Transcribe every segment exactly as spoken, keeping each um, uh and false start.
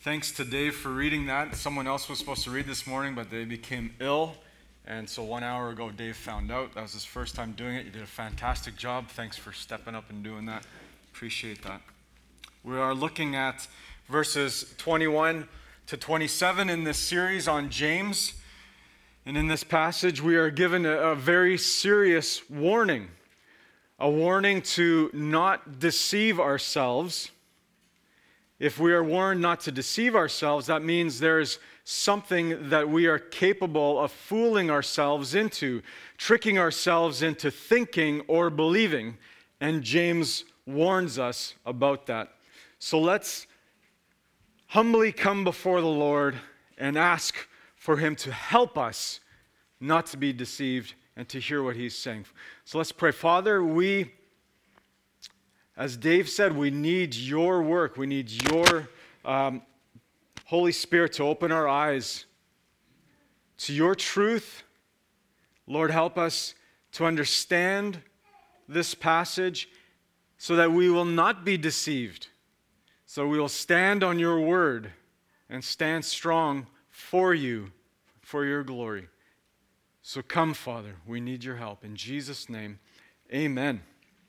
Thanks to Dave for reading that. Someone else was supposed to read this morning, but they became ill. And so one hour ago, Dave found out. That was his first time doing it. You did a fantastic job. Thanks for stepping up and doing that. Appreciate that. We are looking at verses twenty-one to twenty-seven in this series on James. And in this passage, we are given a, a very serious warning. A warning to not deceive ourselves. If we are warned not to deceive ourselves, that means there's something that we are capable of fooling ourselves into, tricking ourselves into thinking or believing. And James warns us about that. So let's humbly come before the Lord and ask for Him to help us not to be deceived and to hear what He's saying. So let's pray. Father, we, as Dave said, we need your work. We need your um, Holy Spirit to open our eyes to your truth. Lord, help us to understand this passage so that we will not be deceived. So we will stand on your word and stand strong for you, for your glory. So come, Father, we need your help. In Jesus' name, amen.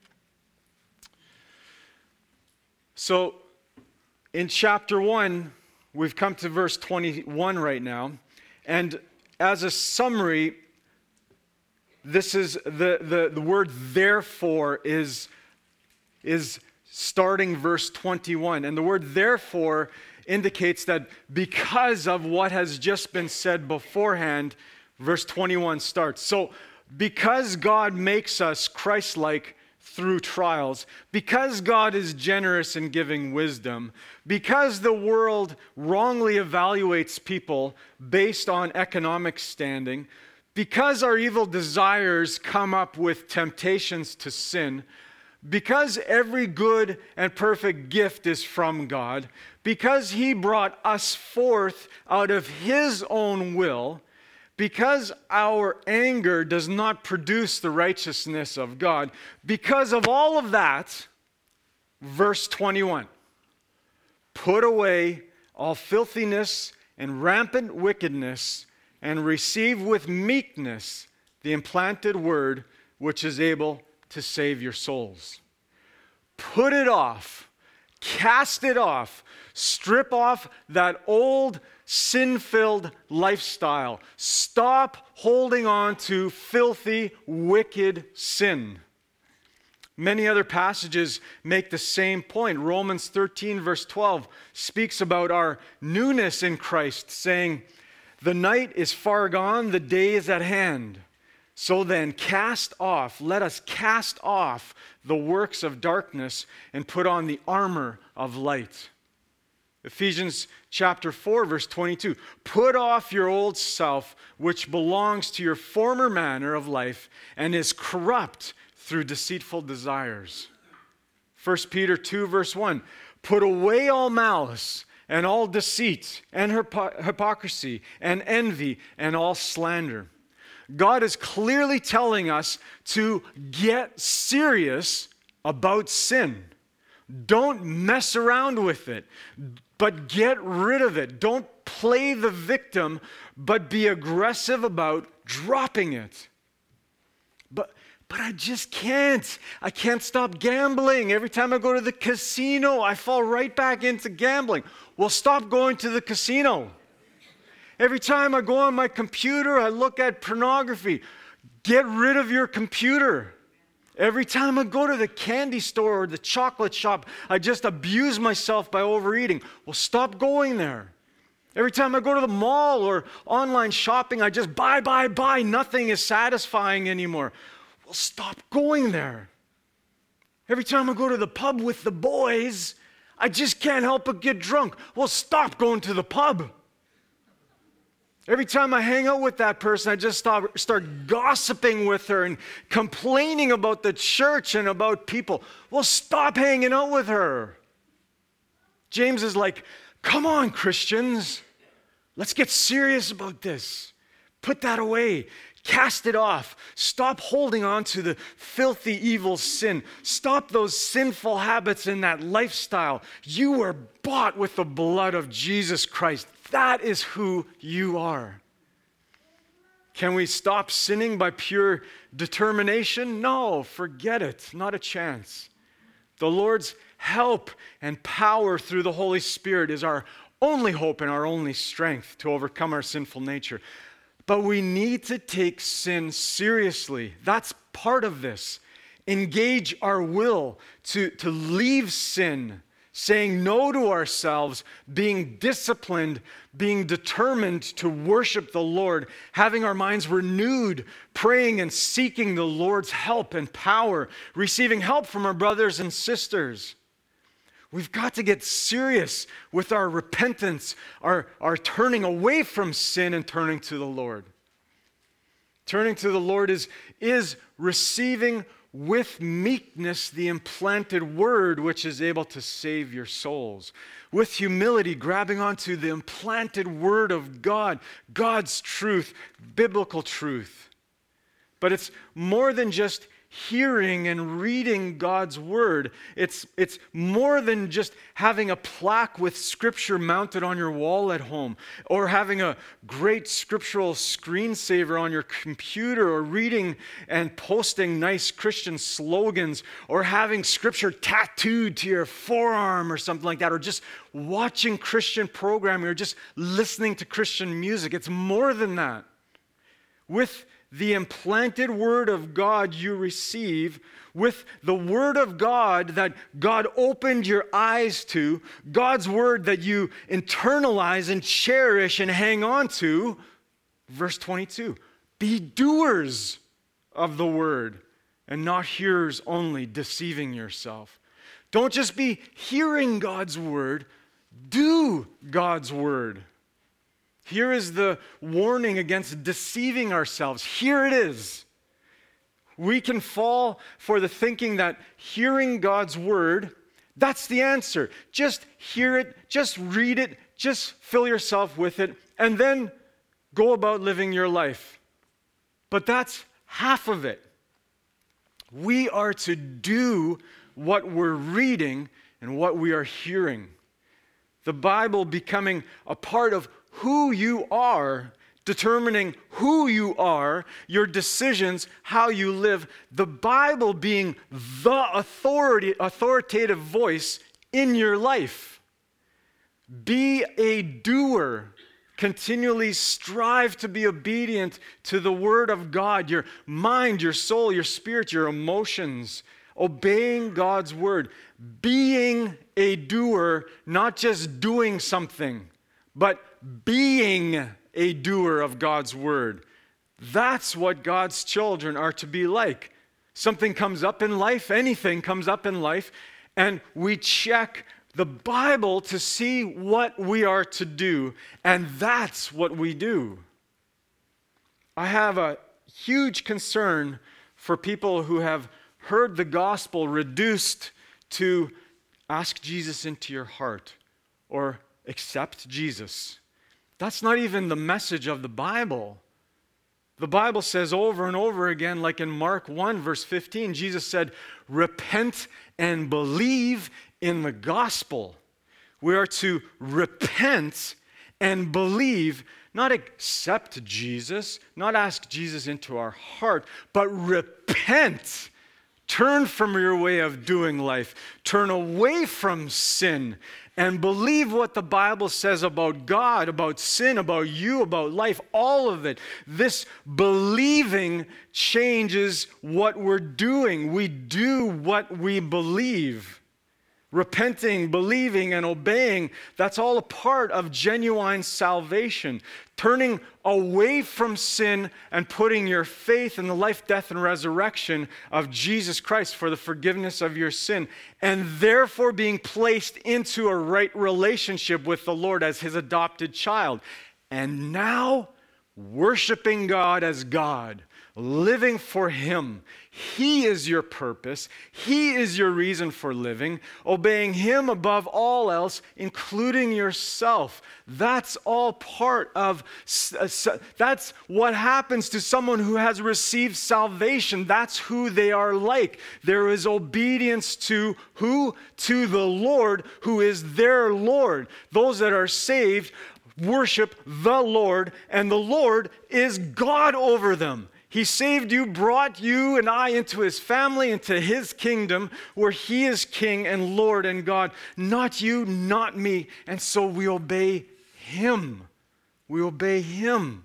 So in chapter one, we've come to verse twenty-one right now. And as a summary, this is the, the, the word therefore is, is starting verse twenty-one. And the word therefore indicates that because of what has just been said beforehand, verse twenty-one starts. So because God makes us Christ-like through trials, because God is generous in giving wisdom, because the world wrongly evaluates people based on economic standing, because our evil desires come up with temptations to sin, because every good and perfect gift is from God, because He brought us forth out of His own will, because our anger does not produce the righteousness of God, because of all of that, verse twenty-one, put away all filthiness and rampant wickedness, and receive with meekness the implanted word which is able to save your souls. Put it off, cast it off, strip off that old sin-filled lifestyle. Stop holding on to filthy, wicked sin. Many other passages make the same point. Romans thirteen verse twelve speaks about our newness in Christ, saying, "The night is far gone, the day is at hand. So then cast off, let us cast off the works of darkness and put on the armor of light." Ephesians chapter four, verse twenty-two. Put off your old self, which belongs to your former manner of life and is corrupt through deceitful desires. First Peter two, verse one. Put away all malice and all deceit and hypo- hypocrisy and envy and all slander. God is clearly telling us to get serious about sin. Don't mess around with it, but get rid of it. Don't play the victim, but be aggressive about dropping it. But, but I just can't. I can't stop gambling. Every time I go to the casino, I fall right back into gambling. Well, stop going to the casino. Every time I go on my computer, I look at pornography. Get rid of your computer. Every time I go to the candy store or the chocolate shop, I just abuse myself by overeating. Well, stop going there. Every time I go to the mall or online shopping, I just buy, buy, buy. Nothing is satisfying anymore. Well, stop going there. Every time I go to the pub with the boys, I just can't help but get drunk. Well, stop going to the pub. Every time I hang out with that person, I just start, start gossiping with her and complaining about the church and about people. Well, stop hanging out with her. James is like, come on, Christians. Let's get serious about this. Put that away. Cast it off. Stop holding on to the filthy, evil sin. Stop those sinful habits and that lifestyle. You were bought with the blood of Jesus Christ. That is who you are. Can we stop sinning by pure determination? No, forget it. Not a chance. The Lord's help and power through the Holy Spirit is our only hope and our only strength to overcome our sinful nature. But we need to take sin seriously. That's part of this. Engage our will to, to leave sin, saying no to ourselves, being disciplined, being determined to worship the Lord, having our minds renewed, praying and seeking the Lord's help and power, receiving help from our brothers and sisters. We've got to get serious with our repentance, our, our turning away from sin and turning to the Lord. Turning to the Lord is, is receiving with meekness the implanted word which is able to save your souls. With humility, grabbing onto the implanted word of God, God's truth, biblical truth. But it's more than just hearing and reading God's word. It's, it's more than just having a plaque with scripture mounted on your wall at home, or having a great scriptural screensaver on your computer, or reading and posting nice Christian slogans, or having scripture tattooed to your forearm or something like that, or just watching Christian programming, or just listening to Christian music. It's more than that. With the implanted word of God you receive, with the word of God that God opened your eyes to, God's word that you internalize and cherish and hang on to, verse twenty-two, be doers of the word and not hearers only, deceiving yourself. Don't just be hearing God's word, do God's word. Here is the warning against deceiving ourselves. Here it is. We can fall for the thinking that hearing God's word, that's the answer. Just hear it, just read it, just fill yourself with it, and then go about living your life. But that's half of it. We are to do what we're reading and what we are hearing. The Bible becoming a part of who you are, determining who you are, your decisions, how you live, the Bible being the authority, authoritative voice in your life. Be a doer. Continually strive to be obedient to the Word of God, your mind, your soul, your spirit, your emotions. Obeying God's Word. Being a doer, not just doing something, but being a doer of God's word. That's what God's children are to be like. Something comes up in life, anything comes up in life, and we check the Bible to see what we are to do, and that's what we do. I have a huge concern for people who have heard the gospel reduced to ask Jesus into your heart or accept Jesus. That's not even the message of the Bible. The Bible says over and over again, like in Mark one, verse fifteen, Jesus said, repent and believe in the gospel. We are to repent and believe, not accept Jesus, not ask Jesus into our heart, but repent. Turn from your way of doing life. Turn away from sin and believe what the Bible says about God, about sin, about you, about life, all of it. This believing changes what we're doing. We do what we believe. Repenting, believing, and obeying, that's all a part of genuine salvation. Turning away from sin and putting your faith in the life, death, and resurrection of Jesus Christ for the forgiveness of your sin, and therefore being placed into a right relationship with the Lord as his adopted child. And now, worshiping God as God, living for him, He is your purpose. He is your reason for living. Obeying Him above all else, including yourself. That's all part of, that's what happens to someone who has received salvation. That's who they are like. There is obedience to who? To the Lord, who is their Lord. Those that are saved worship the Lord, and the Lord is God over them. He saved you, brought you and I into His family, into His kingdom, where He is King and Lord and God. Not you, not me. And so we obey Him. We obey Him.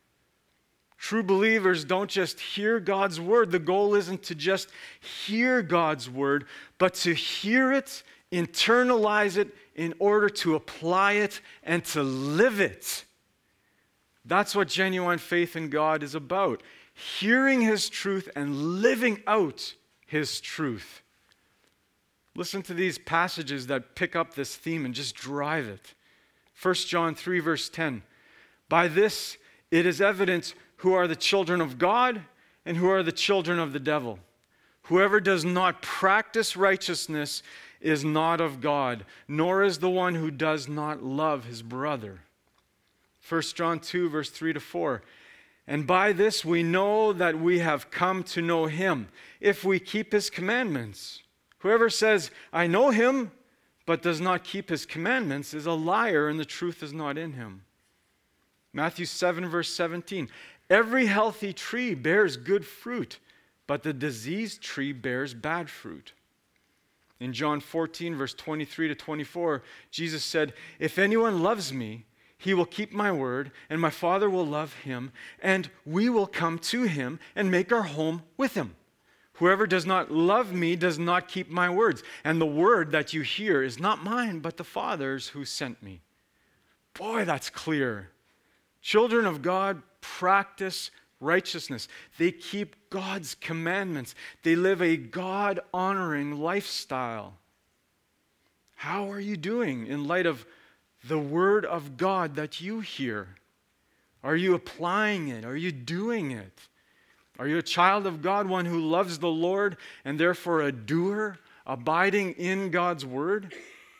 True believers don't just hear God's word. The goal isn't to just hear God's word, but to hear it, internalize it, in order to apply it and to live it. That's what genuine faith in God is about. Hearing His truth and living out His truth. Listen to these passages that pick up this theme and just drive it. First John three, verse ten. By this it is evident who are the children of God and who are the children of the devil. Whoever does not practice righteousness is not of God, nor is the one who does not love his brother. First John two, verse three to four. And by this we know that we have come to know Him, if we keep His commandments. Whoever says, I know Him, but does not keep His commandments, is a liar, and the truth is not in him. Matthew seven, verse seventeen. Every healthy tree bears good fruit, but the diseased tree bears bad fruit. In John fourteen, verse twenty-three to twenty-four, Jesus said, if anyone loves me, he will keep my word, and my Father will love him, and we will come to him and make our home with him. Whoever does not love me does not keep my words, and the word that you hear is not mine, but the Father's who sent me. Boy, that's clear. Children of God practice righteousness. They keep God's commandments. They live a God-honoring lifestyle. How are you doing in light of the word of God that you hear? Are you applying it? Are you doing it? Are you a child of God, one who loves the Lord and therefore a doer, abiding in God's word?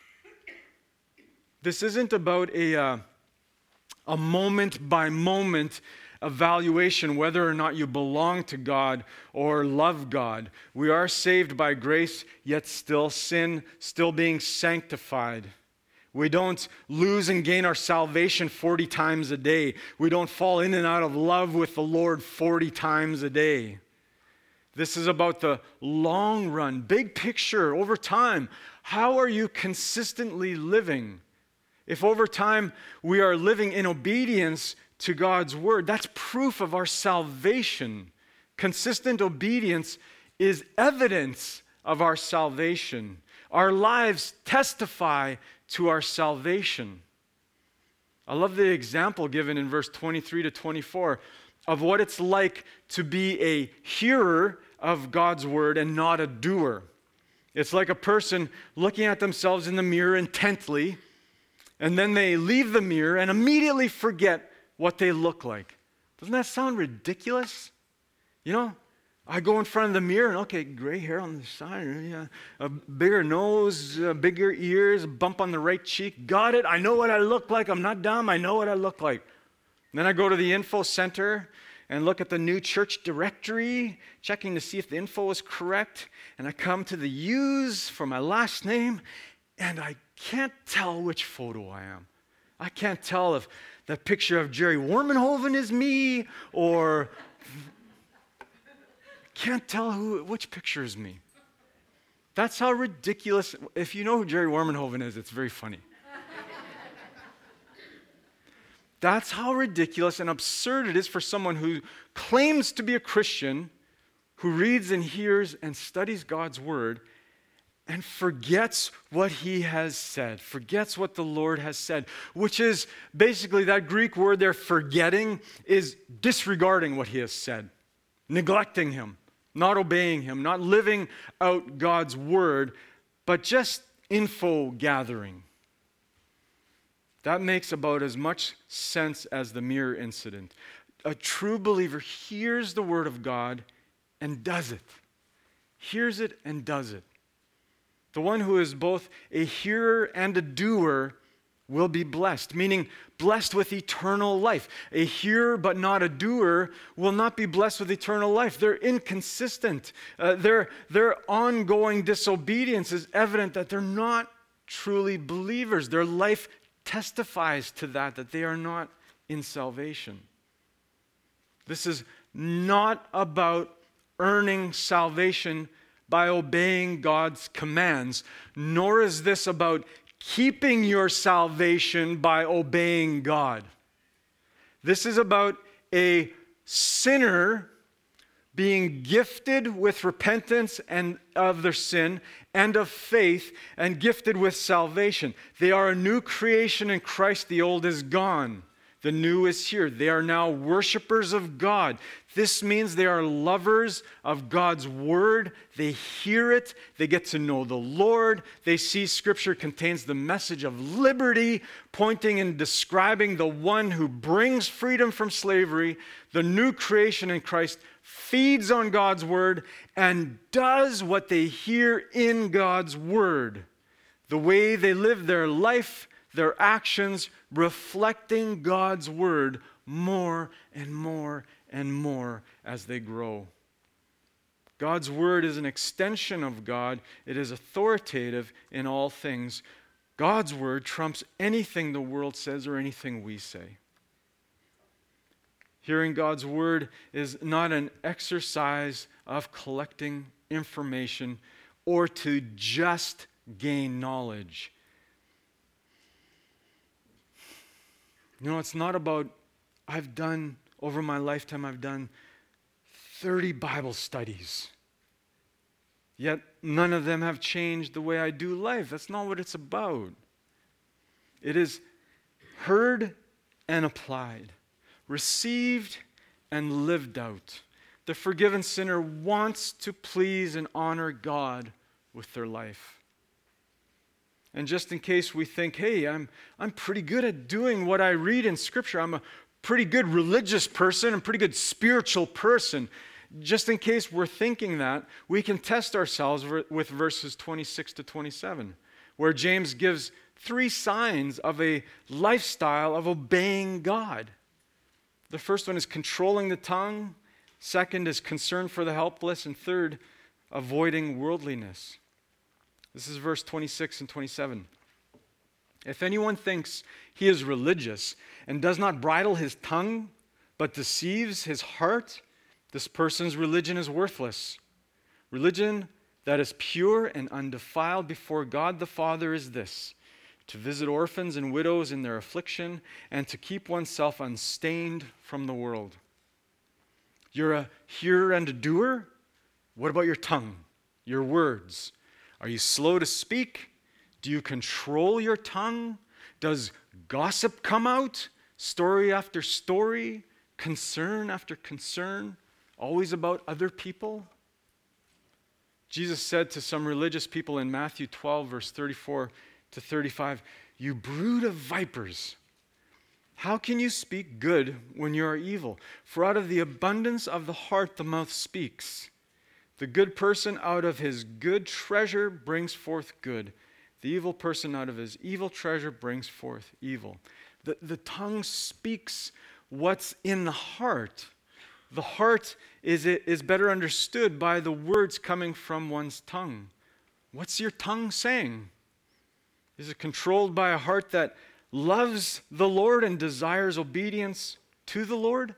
This isn't about a, uh, a moment-by-moment evaluation whether or not you belong to God or love God. We are saved by grace, yet still sin, still being sanctified. We don't lose and gain our salvation forty times a day. We don't fall in and out of love with the Lord forty times a day. This is about the long run, big picture, over time. How are you consistently living? If over time we are living in obedience to God's word, that's proof of our salvation. Consistent obedience is evidence of our salvation. Our lives testify to our salvation. I love the example given in verse twenty-three to twenty-four of what it's like to be a hearer of God's word and not a doer. It's like a person looking at themselves in the mirror intently, and then they leave the mirror and immediately forget what they look like. Doesn't that sound ridiculous? You know, I go in front of the mirror and, okay, gray hair on the side, yeah, a bigger nose, uh, bigger ears, a bump on the right cheek. Got it. I know what I look like. I'm not dumb. I know what I look like. And then I go to the info center and look at the new church directory, checking to see if the info is correct. And I come to the use for my last name, and I can't tell which photo I am. I can't tell if the picture of Jerry Warmenhoven is me, or can't tell who which picture is me. That's how ridiculous. If you know who Jerry Warmenhoven is, it's very funny. That's how ridiculous and absurd it is for someone who claims to be a Christian, who reads and hears and studies God's word, and forgets what he has said, forgets what the Lord has said, which is basically that Greek word there, forgetting, is disregarding what he has said, neglecting him, not obeying him, not living out God's word, but just info gathering. That makes about as much sense as the mirror incident. A true believer hears the word of God and does it. Hears it and does it. The one who is both a hearer and a doer will be blessed, meaning blessed with eternal life. A hearer but not a doer will not be blessed with eternal life. They're inconsistent. Uh, their, their ongoing disobedience is evident that they're not truly believers. Their life testifies to that, that they are not in salvation. This is not about earning salvation by obeying God's commands, nor is this about keeping your salvation by obeying God. This is about a sinner being gifted with repentance and of their sin and of faith and gifted with salvation. They are a new creation in Christ. The old is gone. The new is here. They are now worshipers of God. This means they are lovers of God's word. They hear it. They get to know the Lord. They see Scripture contains the message of liberty, pointing and describing the one who brings freedom from slavery. The new creation in Christ feeds on God's word and does what they hear in God's word. The way they live their life, their actions, reflecting God's word more and more and more as they grow. God's word is an extension of God. It is authoritative in all things. God's word trumps anything the world says or anything we say. Hearing God's word is not an exercise of collecting information or to just gain knowledge. You know, it's not about, I've done, over my lifetime, I've done thirty Bible studies. Yet none of them have changed the way I do life. That's not what it's about. It is heard and applied, received and lived out. The forgiven sinner wants to please and honor God with their life. And just in case we think, hey, I'm, I'm pretty good at doing what I read in Scripture. I'm a pretty good religious person, I'm a pretty good spiritual person. Just in case we're thinking that, we can test ourselves with verses twenty-six to twenty-seven, where James gives three signs of a lifestyle of obeying God. The first one is controlling the tongue. Second is concern for the helpless. And third, avoiding worldliness. This is verse twenty-six and twenty-seven. If anyone thinks he is religious and does not bridle his tongue, but deceives his heart, this person's religion is worthless. Religion that is pure and undefiled before God the Father is this: to visit orphans and widows in their affliction and to keep oneself unstained from the world. You're a hearer and a doer? What about your tongue, your words? Are you slow to speak? Do you control your tongue? Does gossip come out? Story after story? Concern after concern? Always about other people? Jesus said to some religious people in Matthew twelve, verse thirty-four to thirty-five, "You brood of vipers, how can you speak good when you are evil? For out of the abundance of the heart the mouth speaks. The good person out of his good treasure brings forth good. The evil person out of his evil treasure brings forth evil." The, the tongue speaks what's in the heart. The heart is, is better understood by the words coming from one's tongue. What's your tongue saying? Is it controlled by a heart that loves the Lord and desires obedience to the Lord?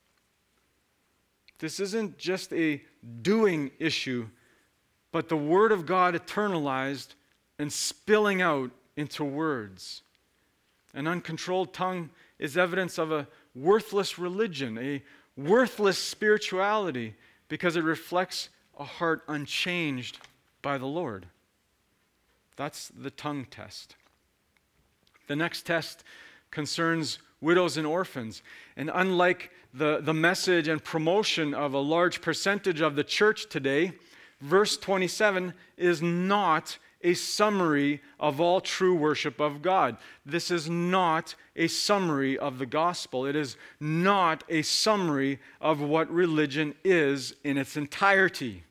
This isn't just a doing issue, but the Word of God eternalized and spilling out into words. An uncontrolled tongue is evidence of a worthless religion, a worthless spirituality, because it reflects a heart unchanged by the Lord. That's the tongue test. The next test concerns widows and orphans. And unlike the, the message and promotion of a large percentage of the church today, verse twenty-seven is not a summary of all true worship of God. This is not a summary of the gospel. It is not a summary of what religion is in its entirety.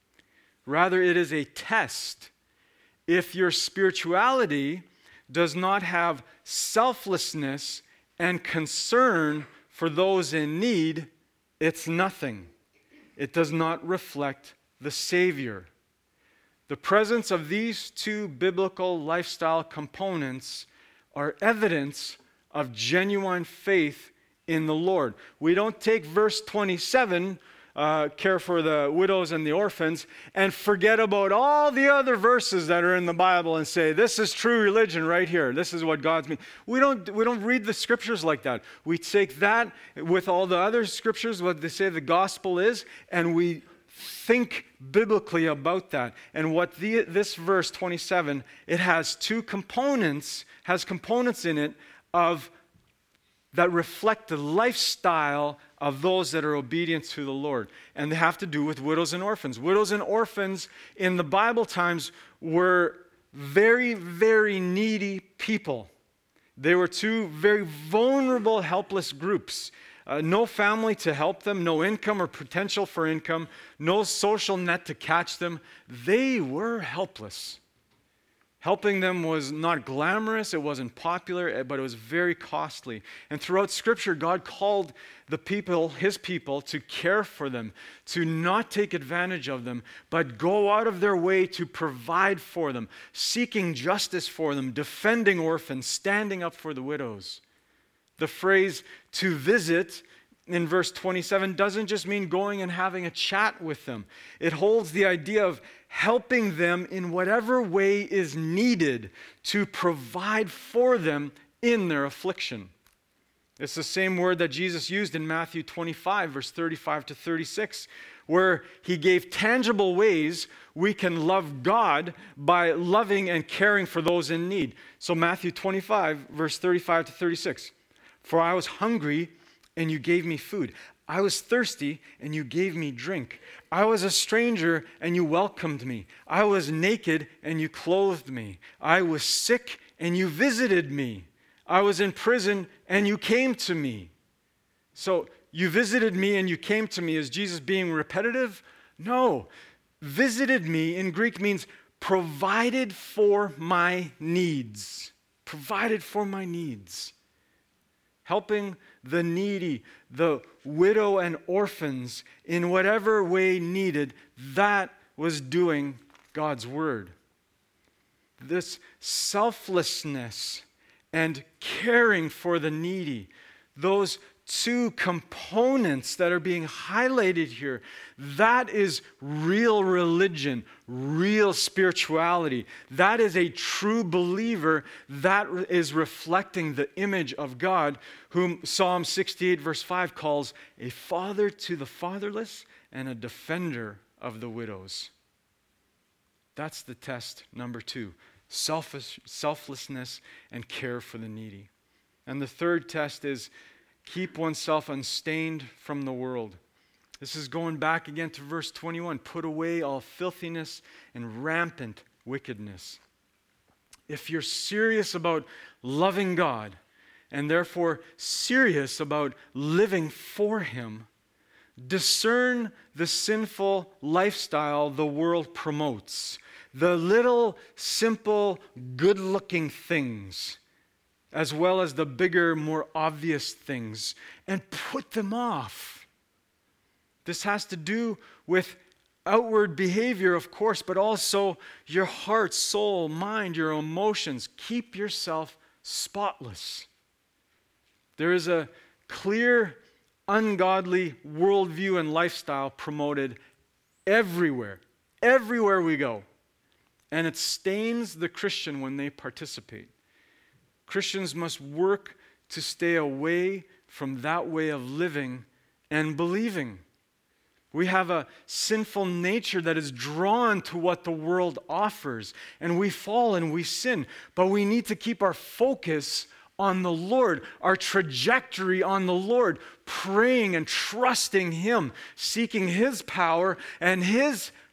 Rather, it is a test. If your spirituality does not have selflessness and concern for those in need, it's nothing. It does not reflect the Savior. The presence of these two biblical lifestyle components are evidence of genuine faith in the Lord. We don't take verse twenty-seven, uh, care for the widows and the orphans, and forget about all the other verses that are in the Bible and say, this is true religion right here. This is what God's mean. We don't, we don't read the scriptures like that. We take that with all the other scriptures, what they say the gospel is, and we think biblically about that. And what the, this verse twenty-seven, it has two components, has components in it of that reflect the lifestyle of those that are obedient to the Lord. And they have to do with widows and orphans. Widows and orphans in the Bible times were very, very needy people. They were two very vulnerable, helpless groups. Uh, no family to help them, no income or potential for income, no social net to catch them. They were helpless. Helping them was not glamorous, it wasn't popular, but it was very costly. And throughout Scripture, God called the people, His people, to care for them, to not take advantage of them, but go out of their way to provide for them, seeking justice for them, defending orphans, standing up for the widows. The phrase to visit in verse twenty-seven doesn't just mean going and having a chat with them. It holds the idea of helping them in whatever way is needed to provide for them in their affliction. It's the same word that Jesus used in Matthew twenty-five, verse thirty-five to thirty-six, where He gave tangible ways we can love God by loving and caring for those in need. So Matthew twenty-five, verse thirty-five to thirty-six. For I was hungry, and you gave me food. I was thirsty, and you gave me drink. I was a stranger, and you welcomed me. I was naked, and you clothed me. I was sick, and you visited me. I was in prison, and you came to me. So, you visited me, and you came to me. Is Jesus being repetitive? No. Visited me in Greek means provided for my needs. Provided for my needs. Helping the needy, the widow and orphans in whatever way needed, that was doing God's word. This selflessness and caring for the needy, those two components that are being highlighted here, that is real religion, real spirituality. That is a true believer that is reflecting the image of God, whom Psalm sixty-eight verse five calls a father to the fatherless and a defender of the widows. That's the test number two, selfish, selflessness and care for the needy. And the third test is keep oneself unstained from the world. This is going back again to verse twenty-one. Put away all filthiness and rampant wickedness. If you're serious about loving God and therefore serious about living for Him, discern the sinful lifestyle the world promotes. The little, simple, good-looking things, as well as the bigger, more obvious things, and put them off. This has to do with outward behavior, of course, but also your heart, soul, mind, your emotions. Keep yourself spotless. There is a clear, ungodly worldview and lifestyle promoted everywhere, everywhere we go. And it stains the Christian when they participate. Christians must work to stay away from that way of living and believing. We have a sinful nature that is drawn to what the world offers, and we fall and we sin. But we need to keep our focus on the Lord, our trajectory on the Lord, praying and trusting Him, seeking His power and His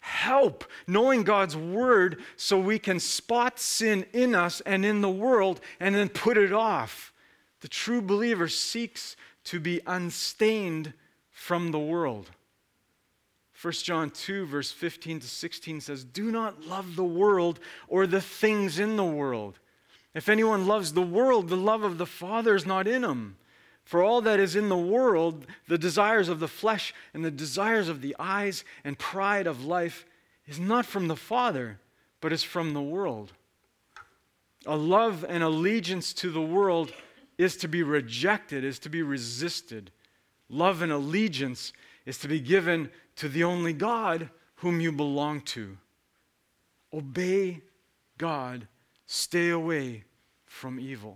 help knowing God's word so we can spot sin in us and in the world and then put it off. The true believer seeks to be unstained from the world. First John two, verse fifteen to sixteen says, "Do not love the world or the things in the world. If anyone loves the world, the love of the Father is not in him. For all that is in the world, the desires of the flesh and the desires of the eyes and pride of life, is not from the Father, but is from the world." A love and allegiance to the world is to be rejected, is to be resisted. Love and allegiance is to be given to the only God whom you belong to. Obey God. Stay away from evil.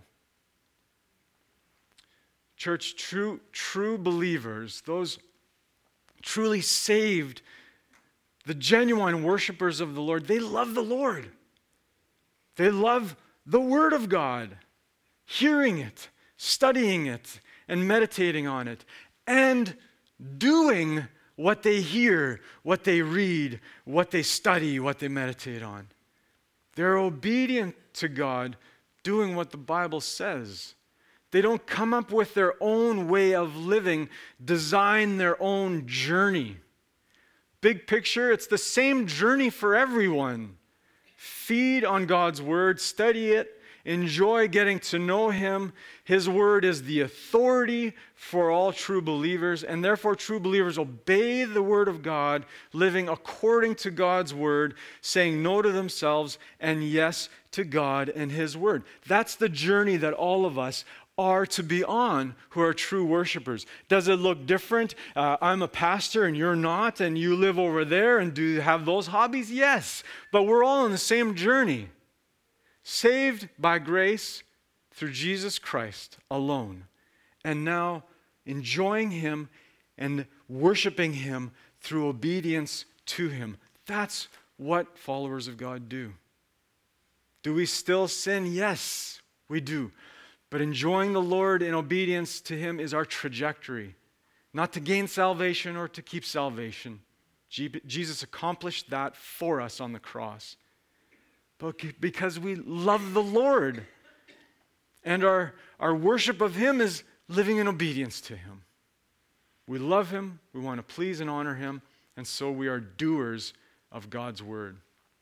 Church, true, true believers, those truly saved, the genuine worshipers of the Lord, they love the Lord. They love the Word of God, hearing it, studying it, and meditating on it, and doing what they hear, what they read, what they study, what they meditate on. They're obedient to God, doing what the Bible says. They don't come up with their own way of living, design their own journey. Big picture, it's the same journey for everyone. Feed on God's word, study it, enjoy getting to know Him. His word is the authority for all true believers, and therefore true believers obey the word of God, living according to God's word, saying no to themselves and yes to God and His word. That's the journey that all of us are to be on who are true worshipers. Does it look different? Uh, I'm a pastor and you're not, and you live over there and do have those hobbies? Yes, but we're all on the same journey. Saved by grace through Jesus Christ alone, and now enjoying Him and worshiping Him through obedience to Him. That's what followers of God do. Do we still sin? Yes, we do. But enjoying the Lord in obedience to Him is our trajectory, not to gain salvation or to keep salvation. Jesus accomplished that for us on the cross. But because we love the Lord, and our, our worship of Him is living in obedience to Him. We love Him, we want to please and honor Him, and so we are doers of God's word.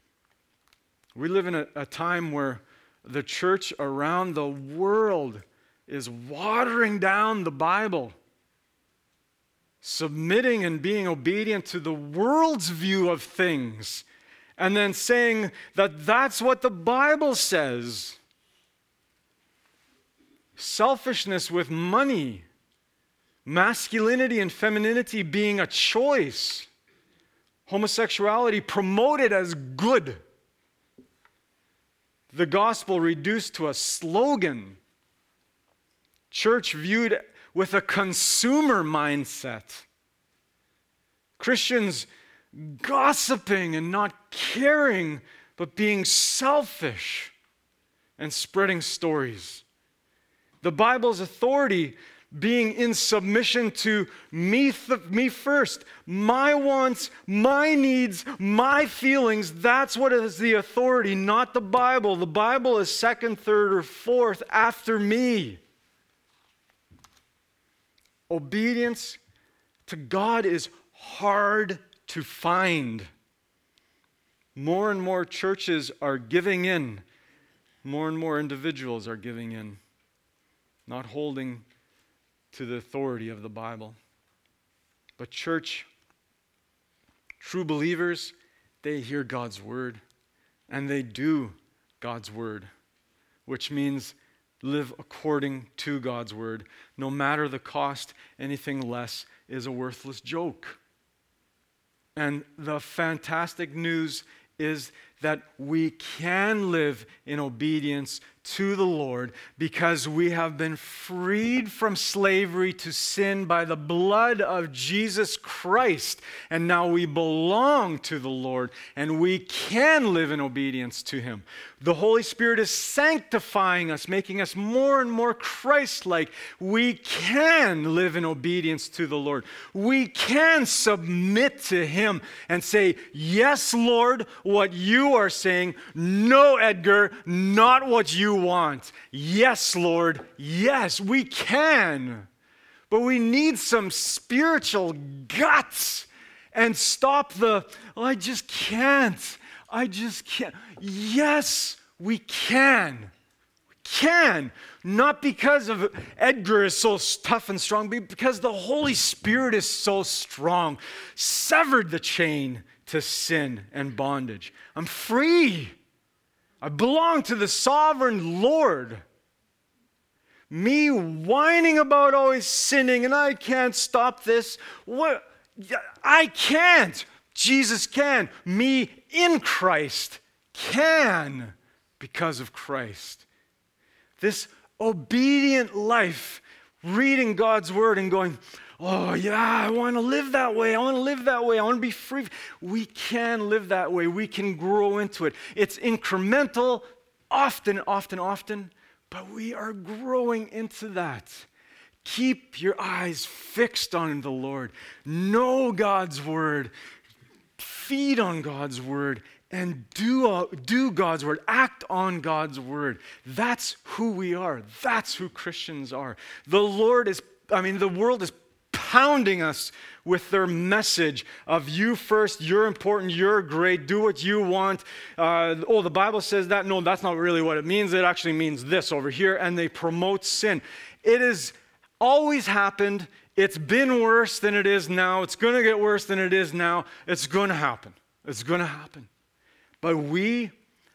We live in a, a time where the church around the world is watering down the Bible, submitting and being obedient to the world's view of things, and then saying that that's what the Bible says. Selfishness with money, masculinity and femininity being a choice, homosexuality promoted as good, the gospel reduced to a slogan, church viewed with a consumer mindset, Christians gossiping and not caring, but being selfish and spreading stories. The Bible's authority being in submission to me, th- me first, my wants, my needs, my feelings. That's what is the authority, not the Bible. The Bible is second, third, or fourth after me. Obedience to God is hard to find. More and more churches are giving in. More and more individuals are giving in, not holding to the authority of the Bible. But church, true believers, they hear God's word and they do God's word, which means live according to God's word. No matter the cost, anything less is a worthless joke. And the fantastic news is that we can live in obedience to the Lord because we have been freed from slavery to sin by the blood of Jesus Christ. And now we belong to the Lord and we can live in obedience to Him. The Holy Spirit is sanctifying us, making us more and more Christ-like. We can live in obedience to the Lord. We can submit to Him and say, yes, Lord, what you are saying. No, Edgar, not what you want. Yes, Lord, yes, we can. But we need some spiritual guts and stop the, oh, I just can't. I just can't. Yes, we can. We can. Not because of Edgar is so tough and strong, but because the Holy Spirit is so strong. Severed the chain to sin and bondage. I'm free. I belong to the sovereign Lord. Me whining about always sinning and I can't stop this. What? I can't. Jesus can. Me in Christ can because of Christ. This obedient life, reading God's word and going, oh yeah, I want to live that way. I want to live that way. I want to be free. We can live that way. We can grow into it. It's incremental, often, often, often, but we are growing into that. Keep your eyes fixed on the Lord. Know God's word. Feed on God's word and do, do God's word. Act on God's word. That's who we are. That's who Christians are. The Lord is, I mean, the world is pounding us with their message of you first, you're important, you're great, do what you want. Uh, oh, the Bible says that. No, that's not really what it means. It actually means this over here. And they promote sin. It has always happened. It's been worse than it is now. It's going to get worse than it is now. It's going to happen. It's going to happen. But we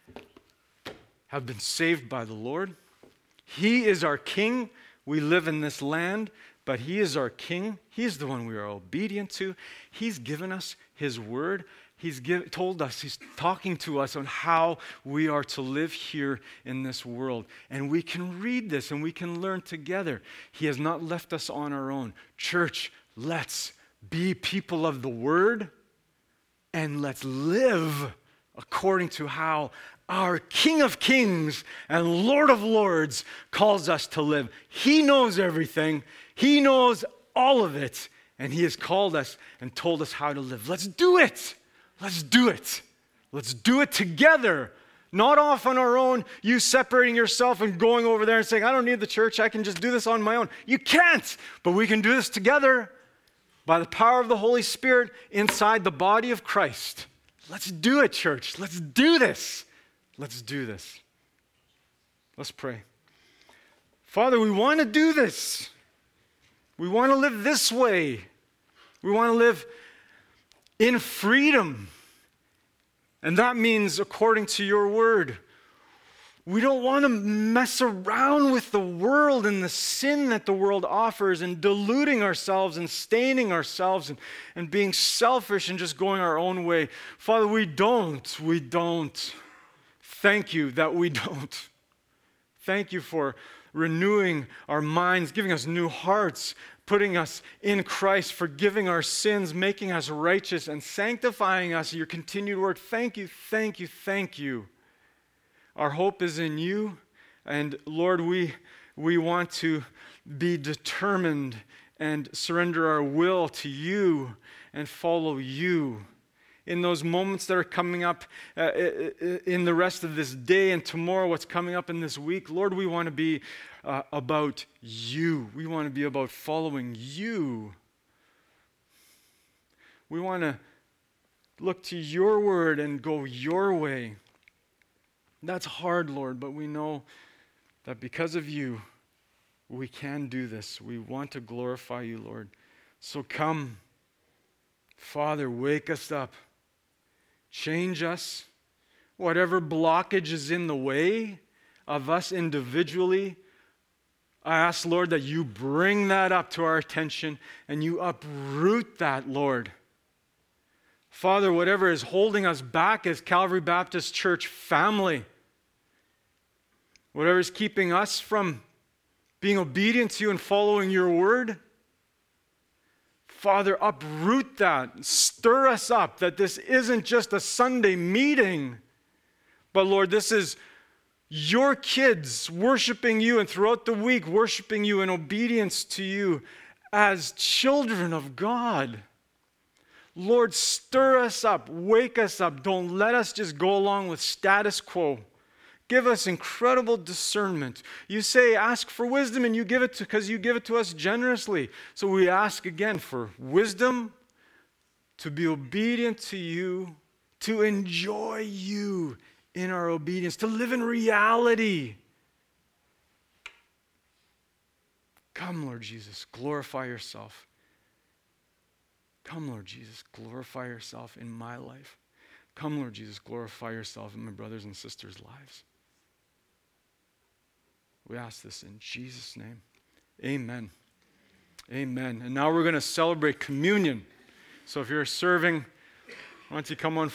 have been saved by the Lord. He is our King. We live in this land, but He is our King. He's the one we are obedient to. He's given us His word. He's give, told us, He's talking to us on how we are to live here in this world. And we can read this and we can learn together. He has not left us on our own. Church, let's be people of the word and let's live according to how our King of Kings and Lord of Lords calls us to live. He knows everything. He knows all of it. And He has called us and told us how to live. Let's do it. Let's do it. Let's do it together. Not off on our own, you separating yourself and going over there and saying, I don't need the church, I can just do this on my own. You can't, but we can do this together by the power of the Holy Spirit inside the body of Christ. Let's do it, church. Let's do this. Let's do this. Let's pray. Father, we want to do this. We want to live this way. We want to live in freedom. And that means according to your word. We don't want to mess around with the world and the sin that the world offers and diluting ourselves and staining ourselves and, and being selfish and just going our own way. Father, we don't. We don't. Thank you that we don't. Thank you for renewing our minds, giving us new hearts, putting us in Christ, forgiving our sins, making us righteous, and sanctifying us. Your continued work. Thank you, thank you, thank you. Our hope is in you. And Lord, we, we want to be determined and surrender our will to you and follow you. In those moments that are coming up uh, in the rest of this day and tomorrow, what's coming up in this week, Lord, we want to be uh, about you. We want to be about following you. We want to look to your word and go your way. That's hard, Lord, but we know that because of you, we can do this. We want to glorify you, Lord. So come, Father, wake us up. Change us. Whatever blockage is in the way of us individually, I ask, Lord, that you bring that up to our attention and you uproot that, Lord. Father, whatever is holding us back as Calvary Baptist Church family, whatever is keeping us from being obedient to you and following your word, Father, uproot that. Stir us up that this isn't just a Sunday meeting, but Lord, this is your kids worshiping you and throughout the week worshiping you in obedience to you as children of God. Lord, stir us up, wake us up. Don't let us just go along with status quo. Give us incredible discernment. You say, ask for wisdom, and you give it to, because you give it to us generously. So we ask again for wisdom, to be obedient to you, to enjoy you in our obedience, to live in reality. Come, Lord Jesus, glorify yourself. Come, Lord Jesus, glorify yourself in my life. Come, Lord Jesus, glorify yourself in my brothers and sisters' lives. We ask this in Jesus' name. Amen. Amen. And now we're going to celebrate communion. So if you're serving, why don't you come on